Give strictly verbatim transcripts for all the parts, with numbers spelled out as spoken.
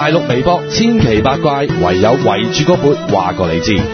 大陸微博千奇百怪，唯有圍住個缽話過你知。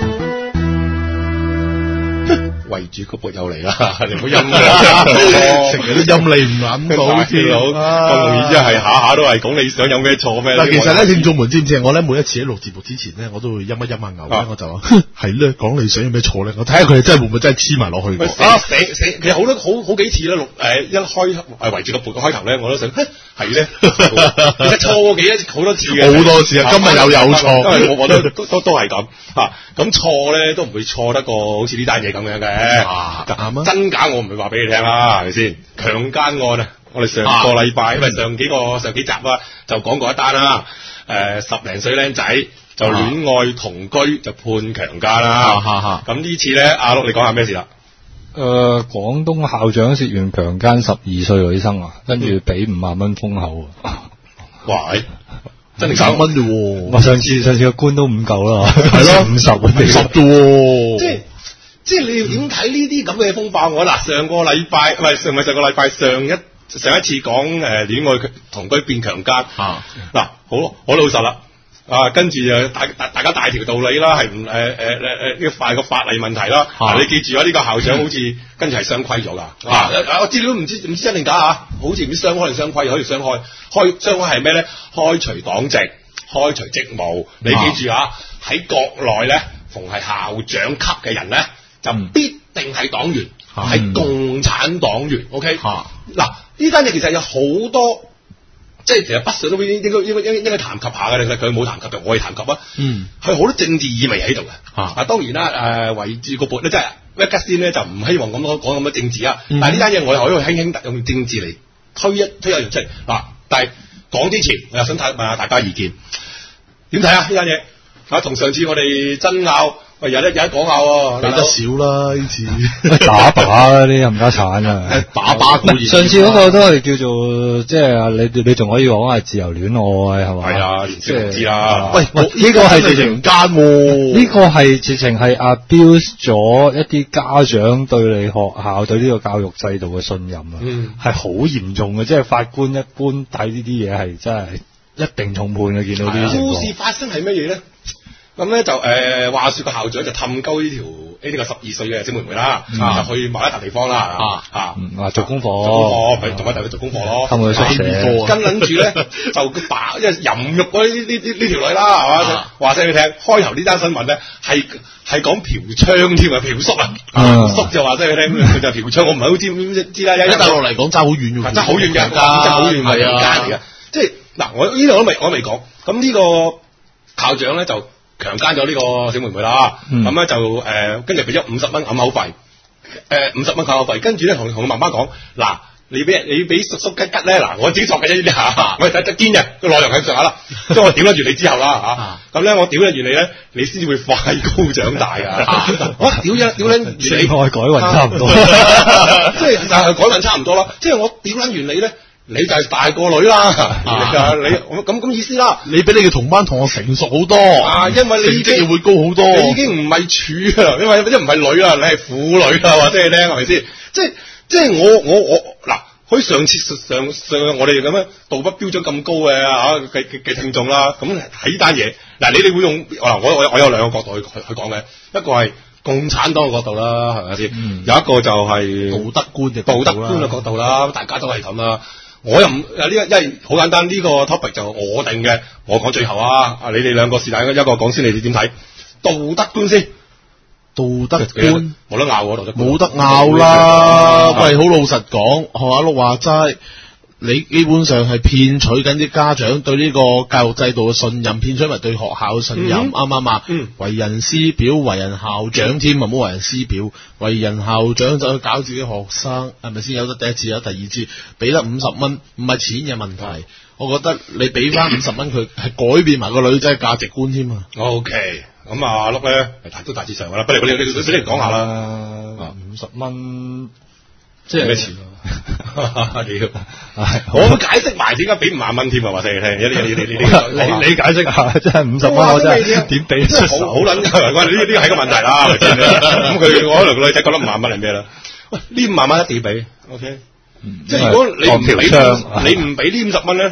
圍住個缽又嚟啦，你唔好陰啦， 成日都陰你唔諗到， 大佬咁容易即係下下都係講你想有咩錯咩？ 嗱，其實咧，聽眾們知唔知？我咧每一次喺錄節目之前咧，我都會陰一陰下牛咧，我就話係咧講你想有咩錯咧，我睇下佢哋真係會唔會真係黐埋落去。 啊，寫寫其實好多好好幾次咧，錄誒一開誒圍住個缽嘅開頭咧，我都想係咧，其實錯幾多好多次嘅， 好多次啊！今日又有錯， 因為我覺得都都都係咁嚇，咁錯咧都唔會錯得過好似呢單嘢咁樣嘅。 啊，啱啊！ 真假我唔會話俾你聽啦，係咪先？強姦案啊！我哋上個禮拜，因為上幾個上幾集啊，就講過一單啦。誒，十零歲僆仔就戀愛同居就判強姦啦。咁呢次咧，阿碌你講下咩事啦？ 誒、呃，廣東校長涉嫌強姦十二歲女生啊，跟住俾五萬蚊封口啊！ 哇！真係十蚊啫喎！ 我上次上次個官都五嚿啦， 係咯， 五十五十啫喎！ 即係。即係你要點睇呢啲咁嘅風化案？嗱，上個禮拜唔係上唔係上個禮拜上一上一次講誒戀愛同居變強姦啊！嗱，好好老實啦，啊，跟住誒大大大家大條道理啦，係唔誒誒誒誒呢個法個法例問題啦。嗱、啊，你記住啊，呢、這個校長好似跟住係雙規咗噶。啊，我資料都唔知唔知真定假啊？好似唔知雙開定雙規，可以雙開。開雙開係咩咧？開除黨籍，開除職務。你記住啊，喺國內咧，逢係校長級嘅人咧。就必定係黨員，係、嗯、共產黨員。OK，嗱呢單嘢其實有好多，即係其實不少都應該應該應該應該談及下嘅。其實佢冇談及就我哋談及啊。嗯，係好多政治意味喺度嘅。啊，當然啦，誒圍住個缽咧，即係咩吉先咧，就唔希望咁多講咁多政治啊。嗯、但係呢單嘢我哋可以輕輕用政治嚟推一推一樣出嚟。嗱，但係講之前，我又想睇問下大家意見，點睇啊？呢單嘢啊，同上次我哋爭拗。喂，有得有得講下喎， 俾得少啦呢次， 打靶啦啲冚家鏟啊， 打靶固然。 上次嗰個都係叫做即係你你仲可以講係自由戀愛係嘛？ 係啊，即係唔知啦。 喂，呢個係直情奸喎，呢個係直情係 abuse 咗一啲家長對你學校對呢個教育制度嘅信任啊，嗯，係好嚴重嘅，即係法官一般睇呢啲嘢係真係一定重判嘅，見到呢啲情況。 故事發生係乜嘢咧？咁咧就誒、呃、話説個校長就氹鳩呢條呢個十二歲嘅小妹妹啦，嗯、就去某一笪地方啦，啊啊，話、嗯、 做功課， 做功課，咪同埋帶佢做功課咯， 氹佢宿舍， 跟撚住咧就個把，因為淫辱嗰呢呢呢呢條女啦，係嘛？話聲你聽，開頭呢單新聞咧係係講嫖娼添啊，嫖宿啊，嫖宿就話聲你聽，佢就嫖娼，我唔係好知知啦，一大陸嚟講爭好遠嘅，爭好遠嘅，爭好遠嘅家嚟嘅，即係嗱，我呢度我都未我未講，咁呢個校長咧就強姦咗呢個小妹妹啦，咁咧、嗯、就誒跟住俾咗五十蚊揞口費，誒五十蚊口口費，跟住咧同同個媽媽講，嗱你俾你俾叔叔吉吉咧，嗱我自己作嘅啫呢啲嚇，我睇得堅嘅個內容喺上下啦，即係我屌得住你之後啦嚇，咁咧我屌得住你咧，你先至會快高長大啊！我屌一屌撚住你， 愛改運差唔多， 即係就係改運差唔多啦，即係我屌撚完你咧。你就係大個女啦，啊、你咁咁意思啦。 你比你嘅同班同學成熟好多， 啊，因為你已經會高好多， 你已經唔係處啊，因為即唔係女啊，你係婦女啊，話俾你聽係咪先？即係即係我我我嗱，好似上次上上我哋咁樣道德標準咁高嘅啊嘅嘅聽眾啦，咁睇單嘢嗱，你哋會用嗱，我我我有兩個角度去去講嘅，一個係共產黨嘅角度啦，係咪先？嗯、有一個就係道德觀嘅道德觀嘅角度啦，大家都係咁啦。我又唔呢個，因為好簡單，呢、這個 topic 就我定嘅，我講最後啊，啊你哋兩個是但一個講先，你哋點睇？道德觀先， 道德觀冇得拗喎，道德觀冇得拗啦。喂，好老實講，學阿碌話齋，你基本上係騙取緊啲家長對呢個教育制度嘅信任，騙取埋對學校嘅信任，啱唔啱啊？嗯，為人師表，為人校長添啊，唔好為人師表，為人校長就去搞自己學生，係咪先？有得第一次，有得第二次，俾得五十蚊，唔係錢嘅問題。嗯、我覺得你俾翻五十蚊佢，係改變埋個女仔嘅價值觀添啊。 O K，咁啊，阿碌咧都大致上噶啦，不如你你你你講下啦。 五十蚊。即係咩錢啊？ 屌！我會解釋埋點解俾五萬蚊添啊！話俾你聽，你你你你你你解釋下，真係五十蚊我真係點俾出手？ 好撚關呢呢個係個問題啦，係咪先？咁佢可能個女仔覺得五萬蚊係咩啦？喂，呢五萬蚊一定要俾 ，OK？即係如果你唔俾，你唔俾呢五十蚊咧，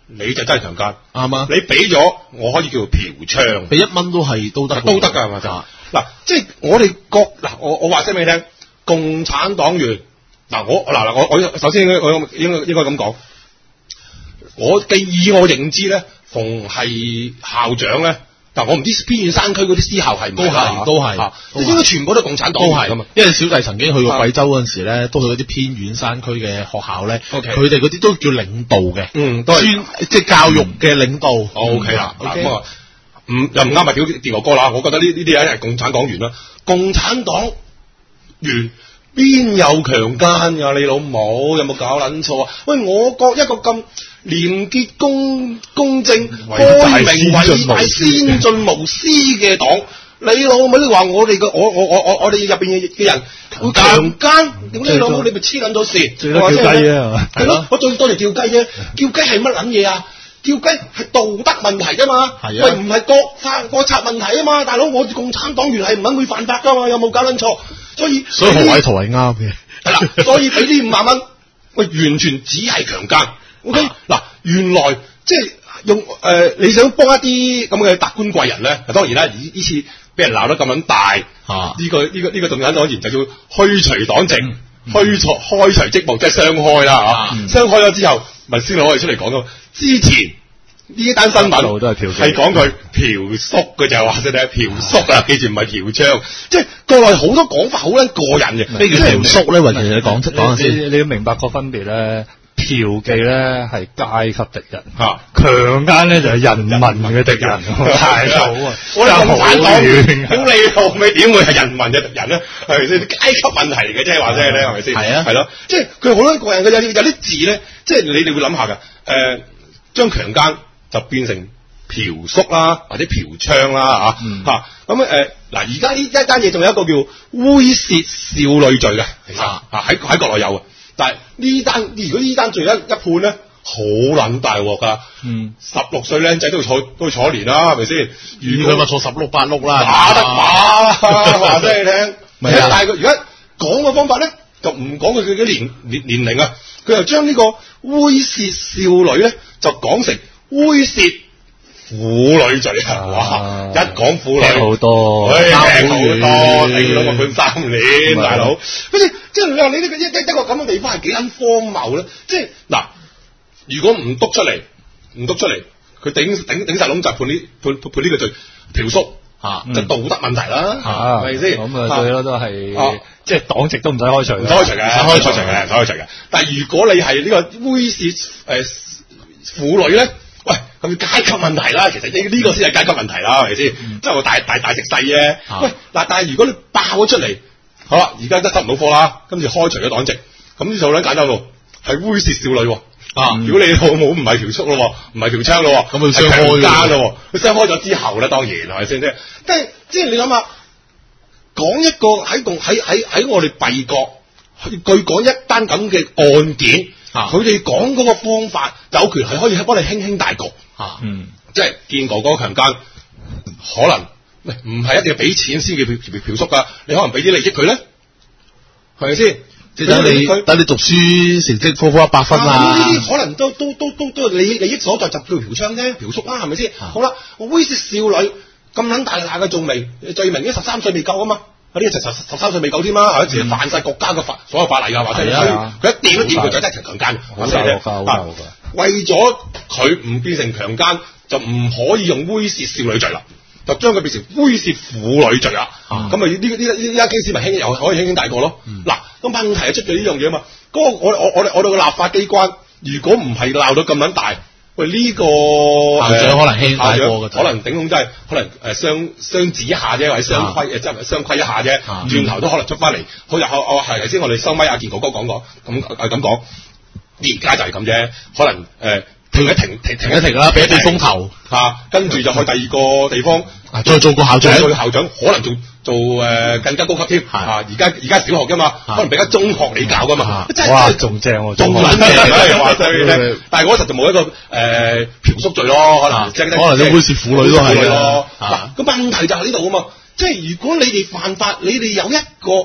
你就真係強姦， 啱啊！ 你俾咗，我可以叫做嫖娼， 俾一蚊都係都得， 都得㗎係咪？就嗱，即係我哋覺嗱，我我話聲俾你聽，共產黨員嗱，我嗱嗱，我我首先應該我應該應該咁講，我嘅以我認知咧，逢係校長咧。嗱，我唔知偏遠山區嗰啲私校係唔係啦， 都係，都係， 應該全部都係共產黨都係㗎嘛。因為小弟曾經去過貴州嗰陣時咧，都去嗰啲偏遠山區嘅學校咧，佢哋嗰啲都叫領導嘅， 嗯，都係即係教育嘅領導。 O K 啦，咁啊，唔又唔啱咪屌電哥哥啦。我覺得呢呢啲人係共產黨員啦，共產黨員邊有強姦㗎？你老母有冇搞撚錯啊？喂，我國一個咁廉潔公公正、開明、偉大、先進無私嘅黨，你老母你話我哋嘅我我我我我哋入邊嘅人會強姦？點解你老母你咪黐撚咗線？ 最多叫雞啊！ 係咯，我最多嚟叫雞啫，叫雞係乜撚嘢啊？叫雞係道德問題㗎嘛，喂唔係國法國策問題啊嘛，大佬我哋共產黨員係唔肯會犯法㗎嘛，有冇搞撚錯？所以所以何偉圖係啱嘅， 係啦，所以俾呢五萬蚊，喂完全只係強姦。O K 嗱，原來即係用誒、呃、你想幫一啲咁嘅達官貴人咧，當然啦，呢呢次俾人鬧得咁撚大，呢、啊這個呢、這個呢、這個仲有當然就要虛除黨籍，嗯、虛除開除職務，即係雙開啦嚇，嗯、雙開咗之後，咪先攞佢出嚟講咯。之前呢單新聞係講佢嫖宿嘅就話先睇嫖宿啊，記住唔係嫖娼，即係國內好多講法好撚過癮嘅。 咩叫嫖宿咧？或者你講出講下先。 你你要明白個分別咧。嫖妓咧係階級敵人，嚇強姦咧就係人民嘅敵人，大佬啊！ 我哋共產黨員，咁你後尾點會係人民嘅敵人咧？係咪先？階級問題嚟嘅啫，話聲咧係咪先？係啊，係咯，即係佢好多個人嘅有有啲字咧，即係你哋會諗下㗎。誒，將強姦就變成嫖宿啦，或者嫖娼啦，嚇嚇咁誒嗱，而家呢一單嘢仲有一個叫猥褻少女罪嘅，其實啊喺喺國內有嘅。但係呢單，如果呢單罪一一判咧，好撚大鑊㗎。嗯，十六歲僆仔都要坐都要坐一年啦，係咪先？ 如果佢話坐十六八碌啦， 打得把話俾你聽。但係佢而家講嘅方法咧，就唔講佢佢嘅年年年齡啊，佢又將呢個猥褻少女咧，就講成猥褻婦女罪啊！哇，一講婦女好多， 唉，好多，頂到我判三年，大佬。跟住即係你話你呢個一一一個咁嘅地方係幾撚荒謬咧？即係嗱，如果唔督出嚟，唔督出嚟，佢頂頂頂曬籠就判呢判判呢個罪嫖宿嚇，就道德問題啦，係咪先？ 咁啊，對咯，都係即係黨籍都唔使開除，唔使開除嘅，唔使開除嘅，唔使開除嘅。但係如果你係呢個猥褻誒婦女咧？喂，咁階級問題啦，其實呢呢個先係階級問題啦，係咪先？即係我大大大食細啫。啊、喂，嗱，但係如果你爆咗出嚟，好啦，而家都執唔到科啦，跟住開除咗黨籍，咁呢就好簡單喎，係猥褻少女喎。啊，嗯、如果你老母唔係嫖宿咯，唔係嫖娼咯，咁佢雙開奸咯，佢雙開咗之後咧，當然係咪先啫？即係即係你諗下，講一個喺共喺喺喺我哋敝國，據講一單咁嘅案件。佢哋講嗰個方法有權係可以幫你輕輕大局，啊，嗯，即係見哥哥強姦，可能喂唔係一定要俾錢先叫嫖嫖嫖宿噶，你可能俾啲利益佢咧，係咪先？ 即係等你等你讀書成績科科一百分啊！ 呢啲可能都都都都都係利益利益所在，就叫嫖娼啫，嫖宿啦，係咪先？啊、好啦，猥褻少女咁撚大大嘅罪名，罪名呢十三歲未夠啊嘛。呢個十十十三歲未夠添啦，係咪？犯晒國家嘅法所有法例㗎，或者佢一掂都掂佢就真係強姦， 好大鑊㗎，好大鑊㗎。 為咗佢唔變成強姦，就唔可以用猥褻少女罪啦，就將佢變成猥褻婦女罪啦。咁咪呢呢呢呢家 case 咪輕又可以輕輕大過咯。嗱、嗯，個問題係出咗呢樣嘢啊嘛。嗰、那個我我我哋我哋個立法機關，如果唔係鬧到咁撚大。喂，呢、這個校長可能輕大過嘅， 可能頂籠真係可能誒相相指一下啫，或者相規誒即係相規一下啫，轉頭都可能出翻嚟。好日後我係頭先我哋收咪阿健哥哥講過，咁誒咁講，而家就係咁啫，可能誒。呃停一停，停停一停啦，俾一啲風頭嚇，跟住就去第二個地方， 再做個校長， 做校長，可能做做誒更加高級添嚇。而家而家小學噶嘛，可能俾間中學你教噶嘛， 哇，仲正喎， 仲撚正，話對咧。但係嗰時就冇一個誒嫖宿罪咯，可能可能啲猥褻婦女都係咯。 嗱，個問題就係呢度啊嘛，即係如果你哋犯法，你哋有一個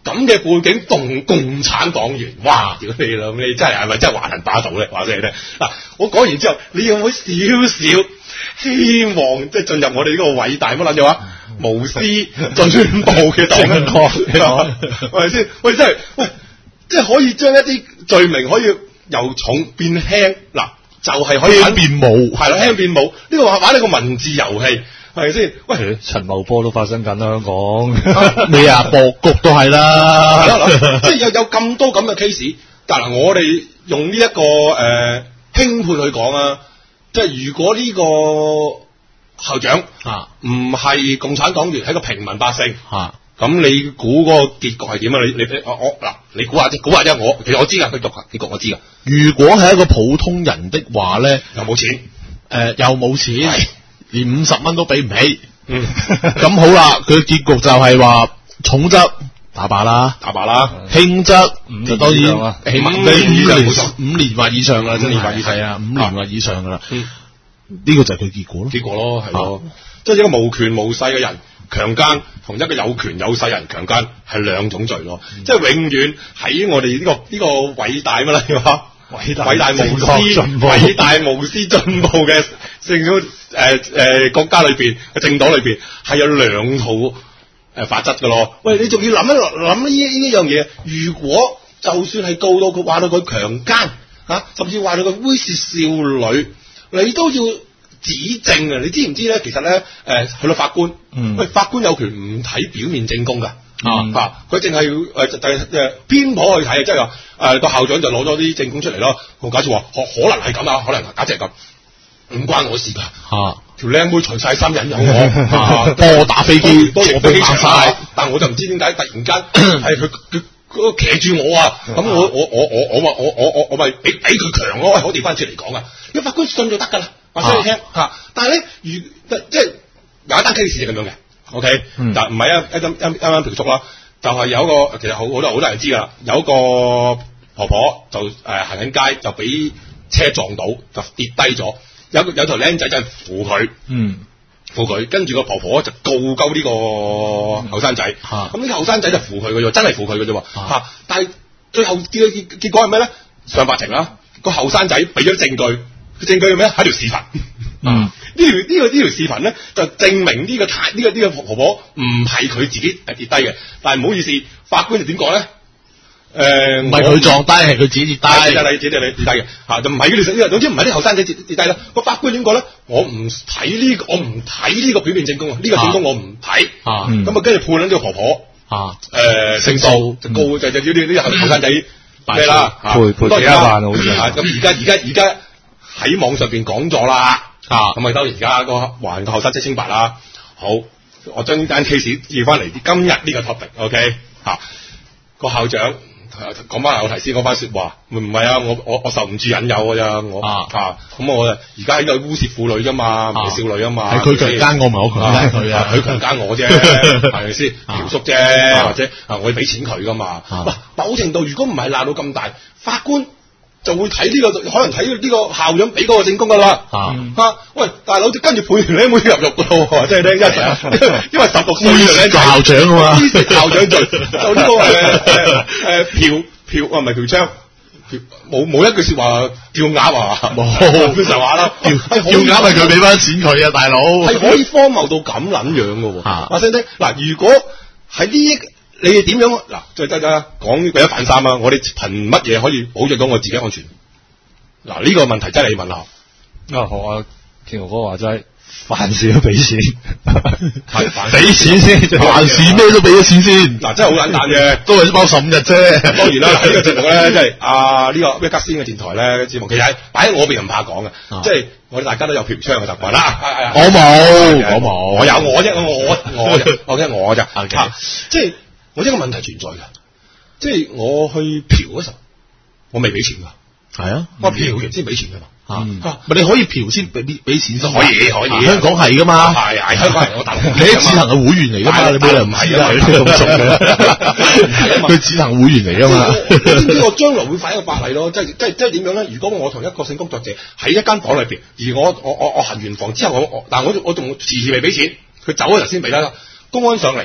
咁嘅背景動共產黨員，哇！屌你老味，你真係係咪真係橫行霸道咧？話俾你聽嗱，我講完之後，你有冇少少希望即係進入我哋呢個偉大乜撚嘢話無私進步嘅黨國？係咪先？喂，真係喂，即係可以將一啲罪名可以由重變輕，嗱就係、是、可以輕變冇， 係啦，輕變冇。呢、這個話玩呢個文字遊戲。係咪先？喂， 陳茂波都發生緊啦，香港咩啊？博局都係啦， 即係有有咁多咁嘅 case。但係我哋用呢、這、一個誒輕判去講啊，即係如果呢個校長啊唔係共產黨員，係個平民百姓啊，咁你估個結局係點啊？你你我我嗱，你估下啫，估下啫。我其實我知噶，佢讀結局我知噶。 如果係一個普通人的話咧， 又冇錢，誒、 呃、又冇錢。連五十蚊都俾唔起， 嗯， 咁好啦，佢嘅結局就係話重則打靶啦， 打靶啦， 輕則就當然起碼五年五年或以上啦， 五年或以上係啊，五年或以上噶啦，呢、嗯這個就係佢結果咯， 結果咯，係咯，即係一個無權無勢嘅人強姦，同一個有權有勢人強姦係兩種罪咯，嗯、即係永遠喺我哋呢、這個呢、這個偉大乜啦，係偉大偉大無私偉大無私進步嘅政府誒誒國家裏邊嘅政黨裏邊係有兩套誒、呃、法則噶咯。喂，你仲要諗一諗呢呢樣嘢？如果就算係告到佢話到佢強姦啊，甚至話到佢猥褻少女，你都要指證啊！你知唔知咧？其實咧誒、呃、去到法官，嗯、喂法官有權唔睇表面證供噶。嗯、啊！佢淨係誒就誒誒偏頗去睇啊，即係話誒個校長就攞咗啲證供出嚟咯。我假設話可可能係咁啊，可能假設係咁，唔關我事㗎。嚇條靚妹除晒衫引誘我，啊幫我打飛機，幫我飛機場晒，但我就唔知點解突然間係佢佢佢騎住我啊！咁我我我我我話我我我我咪比比佢強咯。我調翻出嚟講啊，因為法官信就得㗎啦，話俾你聽嚇。但係咧，如即係有一單 case 係咁樣嘅。O K，但唔係一一啱啱啱描述啦，就係、是、有一個其實好好多好多人知噶啦，有一個婆婆就誒、呃、行緊街就俾車撞到就跌低咗，有有條僆仔就扶佢，嗯，扶佢，跟住個婆婆就告鳩呢個後生仔，咁呢個後生仔就扶佢嘅啫，真係扶佢嘅啫，吓、啊，但係最後結結結果係咩咧？上法庭啦，個後生仔俾咗證據，個證據係咩？喺條視頻。嗯，呢條呢個呢條視頻咧，就證明呢個太呢個呢個婆婆唔係佢自己跌低嘅，但係唔好意思，法官就點講咧？誒，唔係佢撞低，係佢自己跌低，跌低你自己跌低嘅嚇，就唔係呢條，總之唔係啲後生仔跌跌低啦。個法官點講咧？我唔睇呢個，我唔睇呢個表面證供啊，呢個證供我唔睇啊，咁啊跟住判咗呢個婆婆啊誒勝訴，就告就就要呢啲後生仔咩啦，賠賠幾多萬好似啊，咁而家而家而家喺網上邊講咗啦。啊，咁咪當然而家個還個後生仔清白啦。好，我將呢單 case 要翻嚟今日呢個 topic，OK？ 嚇，個校長講翻有提先講翻説話，唔唔係啊，我我我受唔住引誘㗎咋，我啊咁我而家喺度污蔑婦女啫嘛，唔係少女啊嘛，係佢強姦我，唔係我強姦佢啊，佢強姦我啫，係咪先嫖宿啫，或者啊我要俾錢佢噶嘛。嗱，某程度如果唔係鬧到咁大，法官就會睇呢、這個，可能睇呢個校長俾嗰個證供噶啦。嚇、嗯啊，喂，大佬跟住判完你妹入獄噶咯，即係咧，因為因為十六歲嘅校長啊嘛，校長罪就呢、這個誒誒誒嫖嫖啊，唔係嫖娼，冇冇一句説話叫鴨啊，冇佢實話啦，叫叫鴨係佢俾翻錢佢啊，大佬係可以荒謬到咁撚樣嘅喎。話聲聽嗱，如果喺呢一你哋點樣嗱？再得得講為咗反三啊！我哋憑乜嘢可以保障到我自己安全？嗱，呢、這個問題真係要問下。啊，學阿天豪哥話齋，凡事都俾錢，係俾錢先，凡事咩都俾咗錢先。嗱，真係好簡單嘅，都係包十五日啫。當然啦，呢、這個節目咧，即係啊呢個咩吉先嘅電台咧節目，其實係擺喺我邊唔怕講嘅，啊、即係我哋大家都有嫖娼嘅習慣啦。我冇，我冇，我有我啫，我我我啫，我咋？即係。我一個問題存在㗎，即係我去嫖嗰時候，我未俾錢㗎。係啊，我嫖完先俾錢㗎嘛。嚇、啊，咪你可以嫖先俾俾錢先。可以可以，香港係㗎嘛。係係香港係我大陸。你喺只能係會員嚟㗎嘛？你冇人唔係啊？佢咁熟嘅，佢只能會員嚟㗎嘛。你知唔知我將來會發一個法例咯？即係即係即係點樣咧？如果我同一個性工作者喺一間房裏邊，而我我我我行完房之後，我我但係我我仲遲遲未俾錢，佢走嗰陣先俾啦。公安上嚟。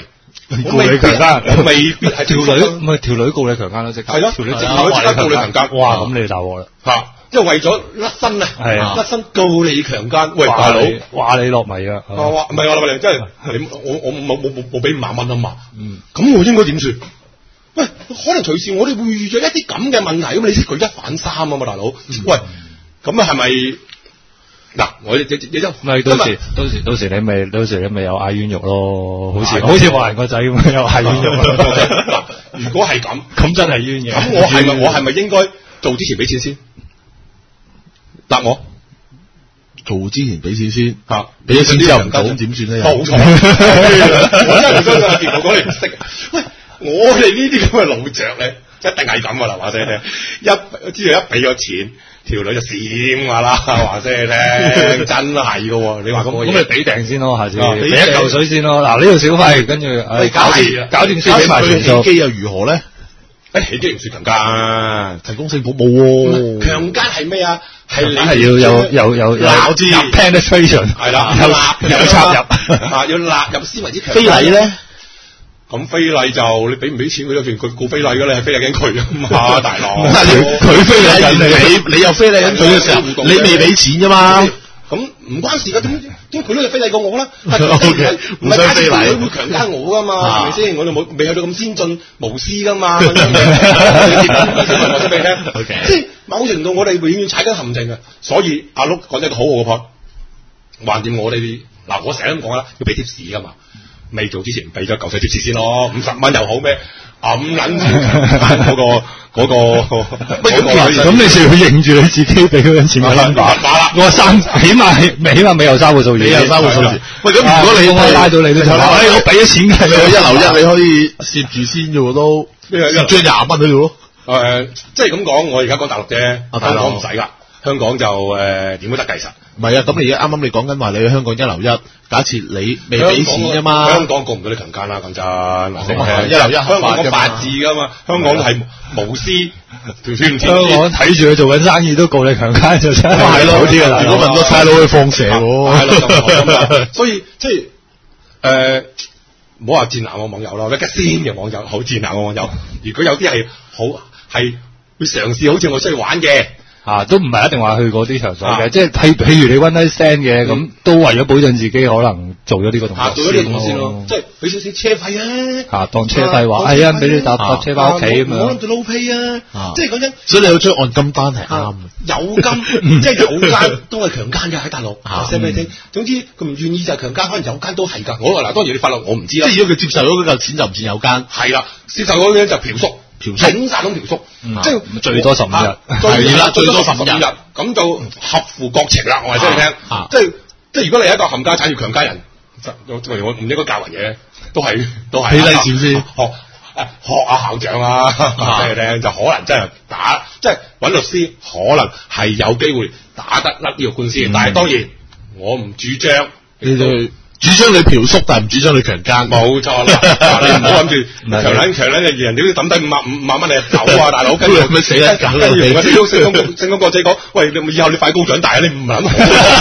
告你強姦， 我未必係條女，唔係條女告你強姦咯，即刻係咯， 條女即刻即刻告你強姦， 哇！咁你大鑊啦嚇！即係為咗甩身啊， 係啊， 甩身告你強姦，喂大佬， 話你落迷啊！ 話唔係我落迷，即係你我我冇冇冇冇俾五萬蚊啊嘛， 嗯， 咁我應該點算？喂，可能隨時我哋會遇咗一啲咁嘅問題，咁你識舉一反三啊嘛，大佬，喂，咁啊係咪？嗱，我你你你咪到時到時到時你咪到時你咪有嗌冤獄咯，好似好似話人個仔咁樣有嗌冤獄。 嗱，如果係咁， 咁真係冤嘅。 咁我係咪我係咪應該做之前俾錢先？答我， 做之前俾錢先嚇， 俾咗錢之後唔做咁點算咧？ 冇錯，我真係唔相信阿傑，我講你唔識。喂，我哋呢啲咁嘅老著咧，一定係咁噶啦，話聲你聽。一知道一俾咗錢。條女就閃㗎啦，話聲你聽，真係㗎喎！你話咁， 咁咪俾訂先咯，下次俾一嚿水先咯。嗱，呢度小費，跟住誒搞掂，搞掂先俾埋全數。 起機又如何咧？ 誒，起機唔算強姦， 提供性服務喎。 強姦係咩啊？係你係要有有有有 penetration， 係啦，有有插入啊，要納入先為之強姦。 非禮咧？ 咁非禮就你俾唔俾錢佢都算佢告非禮㗎，你係非禮緊佢啊嘛，大佬。 佢非禮緊你，你又非禮緊佢嘅時候，你未俾錢㗎嘛？ 咁唔關事㗎，點點佢都係非禮過我啦。 O K， 唔係假設佢會強姦我㗎嘛？係咪先？我哋冇未去到咁先進無私㗎嘛。我話俾你聽。O K，即係某程度我哋永遠踩緊陷阱嘅，所以阿碌講咗一個好好嘅 point，橫掂我哋啲嗱，我成日都講啦，要俾貼士㗎嘛。未做之前俾咗嚿水貼士先咯，五十蚊又好咩？揞撚住嗰個嗰個， 咁你就要認住你自己俾嗰陣錢嘅 number。我話三，起碼起碼未有三個數字， 未有三個數字。喂，咁如果你我拉到你都就話，我俾咗錢嘅， 一樓一你可以攝住先啫喎，都攝住廿蚊喺度咯。 誒，即係咁講，我而家講大陸啫，香港唔使㗎。香港就誒點都得計實， 唔係啊！咁你而家啱啱你講緊話你去香港一樓一，假設你未俾錢啫嘛， 香港告唔到你強姦啦，講真， 嗱一樓一香港講法治㗎嘛，香港係無私條線唔香港睇住佢做緊生意都告你強姦就真係係咯，啲㗎啦！如果問個差佬去放蛇喎， 所以即係誒唔好話賤男嘅網友啦，一先嘅網友好賤男嘅網友，如果有啲係好係會嘗試好似我出去玩嘅。 啊，都唔係一定話去嗰啲場所嘅，啊、即係譬譬如你 one night stand 嘅，咁、嗯、都為咗保障自己，可能做咗呢個動作、啊、 做咗呢個動作先咯，即係俾少少車費啊， 啊當車費話，係啊，俾、哎、你搭搭車翻屋企咁樣， 我諗住撈屁啊，啊即係講真， 所以你有張按金單係啱有金即係有奸都係強姦嘅喺大陸，話聲俾你聽。總之佢唔願意就係強姦，可能有奸都係㗎。我嗱當然你法律我唔知啦， 即係如果佢接受咗嗰嚿錢就唔算有奸， 係啦，接受咗嗰啲就嫖宿。嫖宿，警察咁嫖宿，即係最多十五日， 係啦，最多十五日，咁就合乎國情啦。我話俾你聽，即係即係如果你係一個冚家產要強姦人，我唔應該教人嘢，都係都係。 起低錢先， 學學下校長啊，話俾你聽，就可能真係打，即係揾律師，可能係有機會打得甩呢個官司。但係當然，我唔主張你哋。主張你嫖宿，但係唔主張你強姦。 冇錯啦，你唔好諗住強撚強撚嘅人，你都抌低五萬五五萬蚊你走啊，大佬！跟住咪死啦！ 跟住同個政政工政工國仔講，喂，你以後你快高長大啊，你唔撚好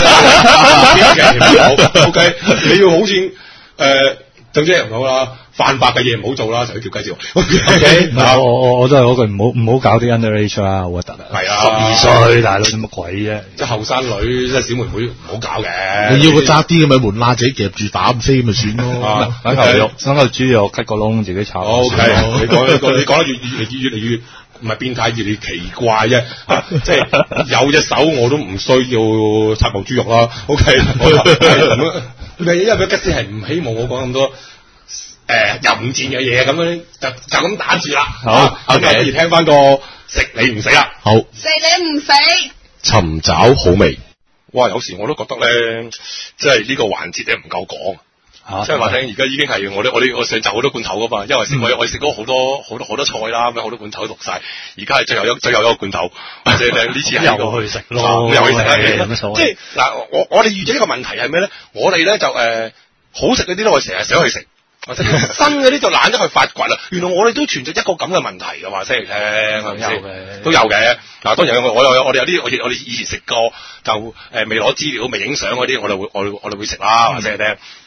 嘅，O K，你要好似誒，總之唔好啦，犯法嘅嘢唔好做啦，就要叫雞照。O K， 我我我都係嗰句，唔好唔好搞啲 underage 啦，好核突啊！ 係啊， 十二歲大佬點乜鬼啫？ 即係後生女，即係小妹妹唔好搞嘅。 你要個揸啲咁嘅門罅仔夾住打唔飛咪算咯。 揾嚿肉，揾嚿豬肉，拮個窿自己炒。 O K，你講你講你講得越越嚟越嚟越唔係變態，越嚟越奇怪啫。即係有隻手我都唔需要插嚿豬肉啦。O K，因為因為吉斯係唔希望我講咁多。誒淫賤嘅嘢咁樣就就咁打住啦，好，咁啊不如聽翻個食你唔死啦， 好， 食你唔死， 尋找好味。哇！有時我都覺得咧，即係呢個環節咧唔夠講，啊、即係話聽而家已經係我哋我哋我上集好多罐頭噶嘛，因為食、嗯、我我食咗好多好多好多菜啦，咁好多罐頭都錄晒，而家係最後一最後一個罐頭，或者呢次係又去食咯， 又去食啦， 即係嗱，我我哋預咗呢個問題係咩咧？我哋咧就誒、呃、好食嗰啲咧，我成日想去食。或者新嗰啲就懶得去發掘啦。原來我哋都存在一個咁嘅問題嘅話，聲嚟聽係咪先？都有嘅。嗱，當然我我有我哋有啲我哋我哋以前食過就誒未攞資料未影相嗰啲，我哋會我我哋會食啦，話聲嚟聽。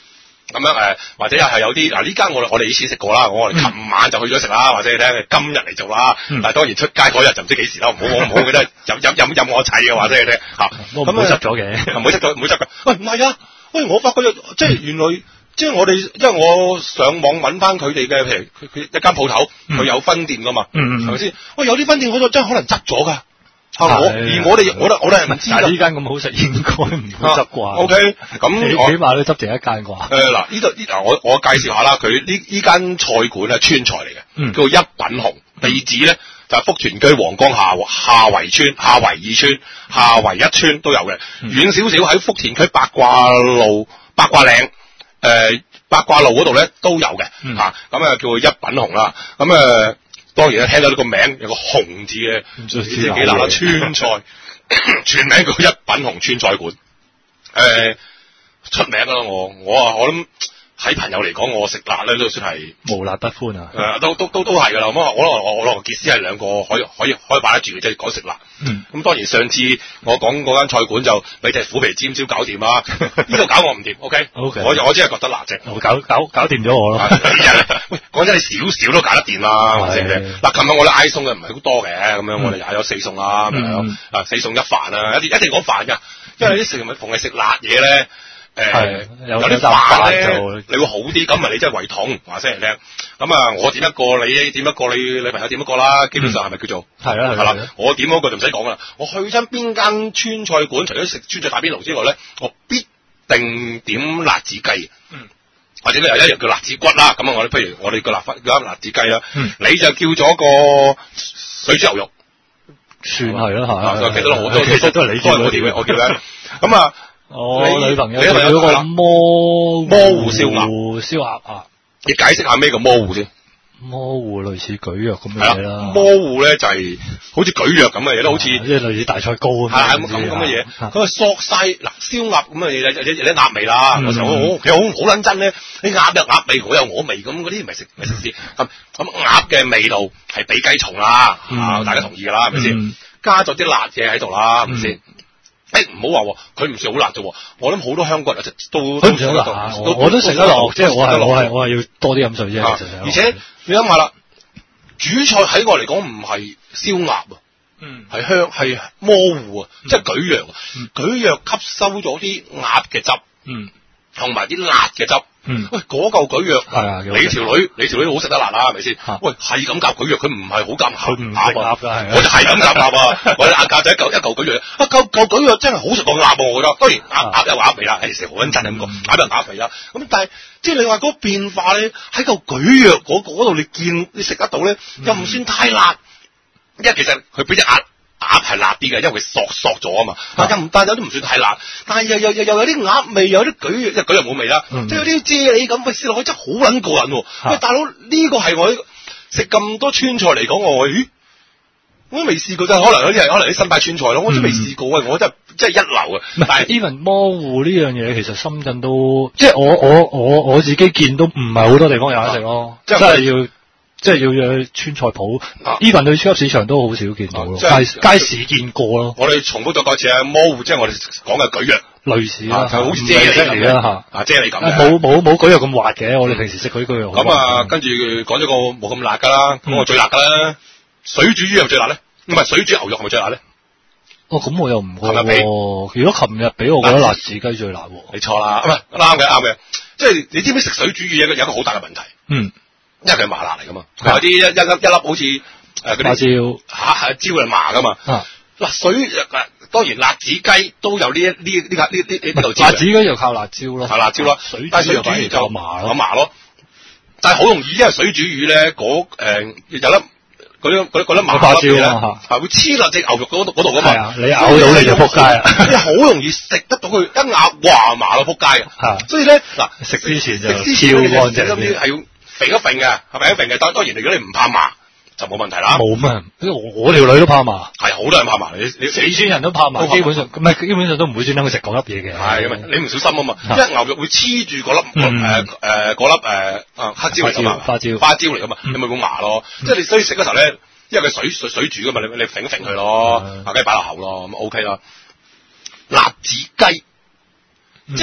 咁樣誒、呃，或者又係有啲嗱呢間我我哋以前食過啦，我哋琴晚就去咗食啦，或者你聽今日嚟做啦，嗯、但係當然出街嗰日就唔知幾時啦，唔好唔好嘅都係任任任任我砌嘅話，即係你聽嚇， 咁唔好執咗嘅， 唔好執咗唔好執嘅。喂唔係啊，喂我發覺即係原來即係我哋因為我上網揾翻佢哋嘅，譬如佢佢一間鋪頭佢有分店噶嘛，係咪先？喂有啲分店嗰度真係可能執咗㗎。啊！我而我哋我哋我哋係唔知㗎。 呢間咁好食，應該唔會執啩。 O K，咁起起碼都執定一間啩。誒嗱，呢度呢嗱，我我介紹下啦，佢呢呢間菜館係川菜嚟嘅，嗯、叫做一品紅，地址咧就係福田區黃江下下圍村、下圍二村、下圍一村都有嘅。遠少少喺福田區八卦路、八卦嶺誒、呃、八卦路嗰度咧都有嘅嚇。咁、嗯、啊叫做一品紅啦。咁誒。呃當然咧，聽到呢個名有個紅字嘅，唔知幾難啦。川菜全名叫一品紅川菜館，誒、呃、出名啦！我我啊，我諗喺朋友嚟講，我食辣咧都算係無辣不歡啊！ 誒、呃，都都都都係噶啦。咁我我我我同傑斯係兩個可以可以可以擺得住嘅，即係講食辣。嗯。咁當然上次我講嗰間菜館就你哋虎皮尖椒搞掂啦，呢度搞我唔掂。O K。O K。我我只係覺得辣啫。 我搞搞搞掂咗我咯。 喂，講真，你少少都搞得掂啦，或者嗱，琴日我哋嗌餸嘅唔係好多嘅，咁樣我哋嗌咗四餸啦，咁樣啊四餸一飯啦，一定一定講飯㗎，因為啲食物逢係食辣嘢咧。誒、呃、有啲飯咧，你會好啲，咁咪你真係胃痛，話聲嚟聽。咁啊，我點一個，你點一個，你女朋友點一個啦。基本上係咪叫做係啦係啦？我點嗰個就唔使講啦。我去親邊間川菜館，除咗食川菜打邊爐之外咧，我必定點辣子雞。嗯，或者咧有一樣叫辣子骨啦。咁啊，我哋譬如我哋個辣粉叫辣子雞啦。嗯，你就叫咗個水煮牛肉， 算係啦嚇。 其實都好多， 其實都係你叫我叫嘅，我叫嘅。咁啊。 我女朋友叫嗰個摸摸糊燒鴨， 燒鴨啊！ 你解釋下咩叫摸糊先？ 摸糊類似蒟蒻咁嘅嘢啦。 摸糊咧就係好似蒟蒻咁嘅嘢，都好似即係類似大菜糕咁。 係咁咁嘅嘢。佢係索晒嗱燒鴨咁嘅嘢，有有有啲鴨味啦。有時候好其實好好撚真咧，你鴨有鴨味，我有我味咁，嗰啲咪食咪食先。咁咁鴨嘅味道係比雞重啦，大家同意㗎啦，係咪先？加咗啲辣嘢喺度啦，係咪先？誒唔好話佢唔算好辣啫，我諗好多香港人都都食得辣， 我都食得落，即係我係我係我係要多啲飲水啫。 而且你諗下啦，主菜喺我嚟講唔係燒鴨啊，嗯，係香係模糊啊，即係蒟蒻，蒟蒻吸收咗啲鴨嘅汁，嗯，同埋啲辣嘅汁。嗯，喂，嗰嚿蒟蒻，係啊，你條女，你條女好食得辣啦，係咪先？喂，係咁夾蒟蒻，佢唔係好夾鴨， 佢唔食鴨㗎， 我就係咁夾鴨啊！我哋鴨架仔一嚿一嚿蒟蒻，啊嚿嚿蒟蒻真係好食過鴨，我覺得。當然鴨鴨有鴨味啦，係食好撚真咁講，鴨有鴨味啦。咁但係即係你話嗰個變化咧，喺嚿蒟蒻嗰嗰度你見你食得到咧，又唔算太辣，因為其實佢俾隻鴨。鴨係辣啲嘅，因為佢索索咗啊嘛。但又唔但有啲唔算太辣，但係又又又又有啲鴨味，有啲蒟蒻，即係蒟蒻冇味啦，嗯、即係有啲啫喱咁，喂試落去真係好撚過癮喎！喂，大佬呢個係我食咁多川菜嚟講，我咦我都未試過，真係可能有啲係可能啲新派川菜咯，我都未試過啊！我真係真係一流啊！ 但係 even 模糊呢樣嘢，其實深圳都即係我我我我自己見都唔係好多地方有得食咯，即係要。即係要去川菜鋪 even 去超級市場都好少見到咯，街街市見過咯。 我哋重複咗個次啊，模糊即係我哋講嘅蒟蒻， 類似啦， 就好似啫喱嚟啦嚇，啊啫喱咁。 冇冇冇蒟蒻咁滑嘅，我哋平時食嗰啲蒟蒻。 咁啊，跟住講咗個冇咁辣㗎啦，咁我最辣㗎啦，水煮魚係咪最辣咧？唔係水煮牛肉係咪最辣咧？ 哦，咁我又唔會喎。如果琴日俾我覺得辣子雞最辣喎。 你錯啦，唔係啱嘅啱嘅，即係你知唔知食水煮魚有個有一個好大嘅問題？嗯。因為佢係麻辣嚟噶嘛，有啲一一粒一粒好似誒嗰啲椒嚇係椒係麻噶嘛。嗱水嗱當然辣子雞都有呢一呢呢個呢呢呢呢度椒。辣子雞就靠辣椒咯，係辣椒咯。水但係水煮魚就麻咯，麻咯。但係好容易，因為水煮魚咧嗰誒有粒嗰啲嗰嗰粒麻花椒咧係會黐落隻牛肉嗰度嗰度噶嘛。你咬到你就撲街啊！你好容易食得到佢一咬哇麻到撲街嘅。所以咧嗱食之前就食之前你要小心啲係要。揈一揈嘅，係咪一揈嘅？當當然，如果你唔怕麻，就冇問題啦。 冇咩，我我條女都怕麻， 係好多人怕麻。你你四川人都怕麻， 基本上唔係基本上都唔會專登去食嗰粒嘢嘅。 係咁啊，你唔小心啊嘛，因為牛肉會黐住嗰粒誒誒嗰粒誒啊黑椒嚟㗎嘛，花椒花椒嚟㗎嘛，你咪會麻咯。即係你所以食嗰時候咧，因為佢水水水煮㗎嘛，你你揈一揈佢咯，啊雞擺落口咯，咁 OK 啦。辣子雞，即係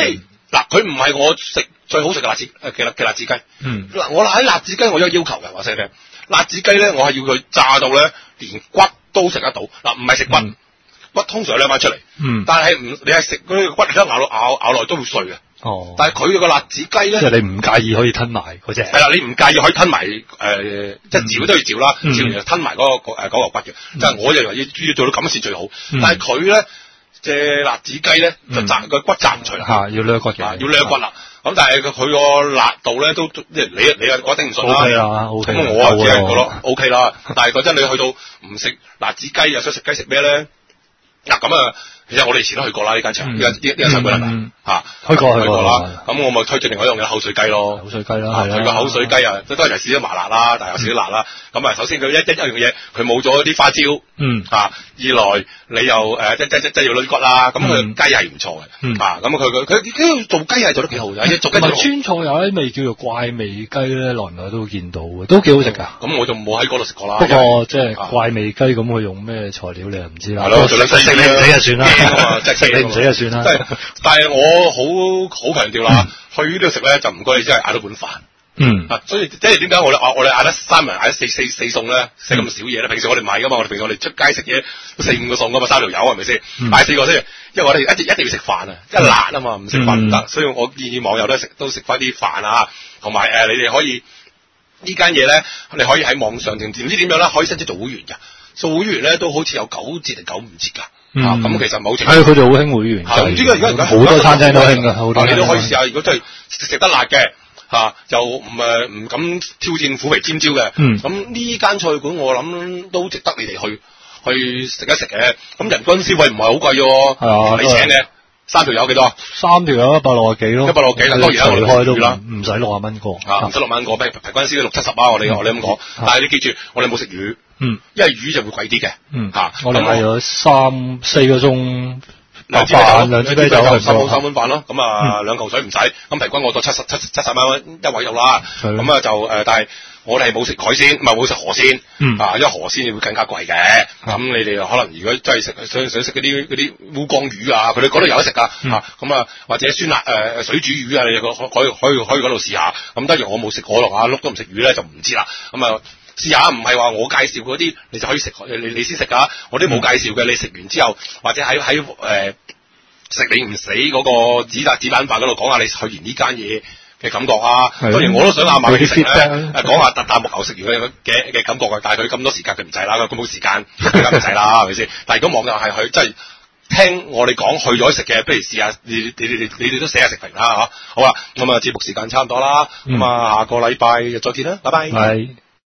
嗱，佢唔係我食最好食嘅辣子誒嘅嘅辣子雞。 嗯。 嗱，我喺辣子雞我有要求嘅，話聲你聽。辣子雞咧，我係要佢炸到咧，連骨都食得到。嗱，唔係食骨， 嗯、 骨通常兩塊出嚟。 嗯。但係唔，你係食嗰啲骨，你一咬落咬咬落都會碎嘅。 哦。 但係佢個辣子雞咧， 即係你唔介意可以吞埋嗰隻。 係啦，你唔介意可以吞埋誒、呃，即係嚼都要嚼啦，嚼完就吞埋嗰、嗰個誒嗰、嗰個骨嘅。即係、嗯、我認為要要做到咁先最好。嗯、但係佢咧，隻辣子雞咧就摘個、嗯、骨摘唔除啦。嚇， 要掠骨嘅。 要掠骨啦。咁但係佢個辣度咧都即係你你啊覺得頂唔順啦。 O K 啦，O K。 咁我啊只係覺得 O K 啦。但係嗰陣你去到唔食辣子雞又想食雞食咩咧？嗱咁啊。其實我哋以前都去過啦呢間場，呢間呢間餐館係咪嚇？去過去過啦。咁我咪推薦另外一樣嘢口水雞咯。口水雞啦，係佢個口水雞啊，都係試咗麻辣啦，但係有少少辣啦。咁啊，首先佢一一一樣嘢，佢冇咗啲花椒。嗯。嚇，二來你又誒即即即即要攣骨啦。咁佢雞係唔錯嘅。嗯。嚇，咁佢佢佢佢做雞係做得幾好嘅。做雞同埋川菜有一味叫做怪味雞咧，來來都會見到嘅，都幾好食㗎。 咁我就冇喺嗰度食過啦。 不過即係怪味雞咁，佢用咩材料你又唔知啦。 係咯，食你死你死就算啦。 即係食你唔死就算啦。 即係，但係我好好強調啦，去呢度食咧就唔該你真係嗌到碗飯。嗯。啊，所以即係點解我哋我哋嗌得三人嗌得四四四餸咧，食咁少嘢咧？平時我哋唔係噶嘛，我哋平時我哋出街食嘢四五個餸噶嘛，三條友係咪先？嗌四個先，因為我哋一定一定要食飯啊，一辣啊嘛，唔食飯唔得。所以我建議網友都食都食翻啲飯啊，同埋誒你哋可以呢間嘢咧，你可以喺網上定唔知點樣啦，可以申請做會員㗎。做會員咧都好似有九折定九五折㗎。嗯、啊，咁其實冇情況。係佢哋好興會員，係唔知點解而家而家好多餐廳都興㗎，好多。你都可以試下，如果真係食得辣嘅，嚇、啊、又唔誒唔敢挑戰虎皮尖椒嘅，咁呢間菜館我諗都值得你哋去去食一食嘅。咁人均消費唔係好貴喎，係啊，你請嘅三條友幾多？三條友一百六十幾咯，一百六十幾啦，當然啦，開都唔使六十蚊個，嚇唔使六蚊個，平平均消費六七十啊，我哋我哋咁講。但係你記住，我哋冇食魚。嗯，因為魚就會貴啲嘅，嗯嚇，我哋係咗三四個鐘，兩支啤酒，兩支啤酒，三碗三碗飯咯，咁啊兩嚿水唔使，咁平均我到七十七七十蚊一位有啦，咁啊就誒，但係我哋係冇食海鮮，唔係冇食河鮮，啊，因為河鮮會更加貴嘅，咁你哋可能如果真係食想想食嗰啲嗰啲烏江魚啊，佢哋嗰度有得食噶，嚇，咁啊或者酸辣誒水煮魚啊，你可可以可以可以嗰度試下，咁當然我冇食過咯，啊碌都唔食魚咧就唔知啦，咁啊。試下唔係話我介紹嗰啲你就可以食，你你先食噶。我啲冇介紹嘅，你食完之後或者喺喺誒食你唔死嗰個子彈子彈飯嗰度講下你去完呢間嘢嘅感覺啊。當然我都想阿馬永成咧誒講下特大木牛食完嘅嘅嘅感覺嘅，但係佢咁多時間佢唔制啦，佢冇時間更加唔制啦，係咪先？但係如果網友係佢真係聽我哋講去咗食嘅，不如試下你你你你你哋都寫下食評啦嚇。好啦，咁啊節目時間差唔多啦，咁啊下個禮拜再見啦，拜拜。係。